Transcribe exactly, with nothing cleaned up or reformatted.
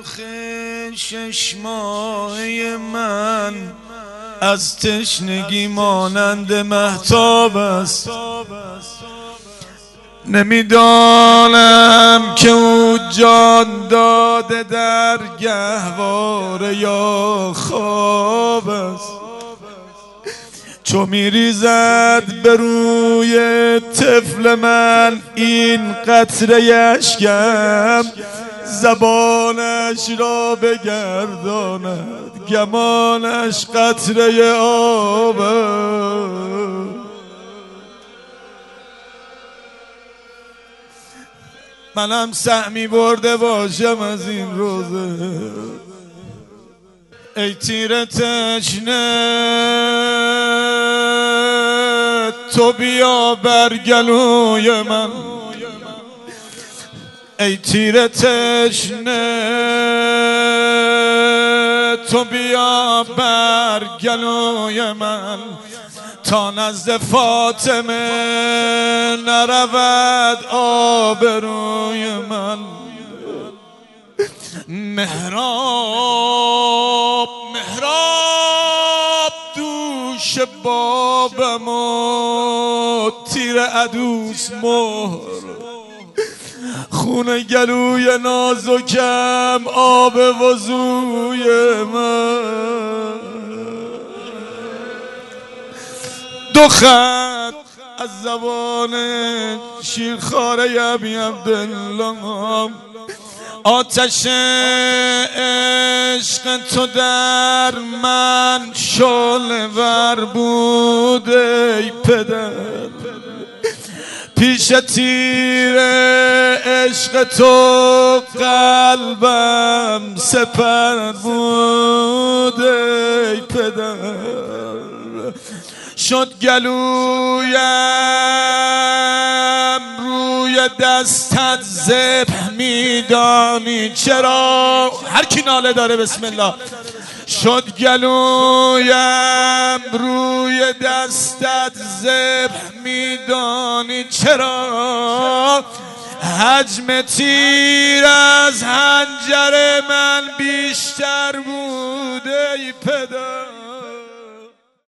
آخه شش ماهه من از تشنگی مانند مهتاب است. نمیدانم که او جان داده در گهواره یا خواب است. چو میریزد به روی طفل من این قطره اشکم، زبانش را بگرداند گمانش قطره آب. منم سهمی برده باشم از این روزه. ای تیر تشنه تو بیا بر گلوی من، ای تیر تشنه تو بیا بر گلوی من، تا نزد فاطمه نرود آبروی من. محراب محراب دوش بابم و تیر عدوس مهر، خون گلوی نازکم آب وضوی من. دو خط از زبان شیرخواره ابی عبدالله، آتش عشق تو در من شعله ور بود ای پدر، پیش تیر عشق تو قلبم سپر بود ای پدر. شد گلویم روی دستت ذبح میدانی چرا؟ هر کی ناله داره بسم الله. شد گلویم روی دستت ذبح میدانی چرا؟ حجم تیر از حنجر من بیشتر بود ای پدر.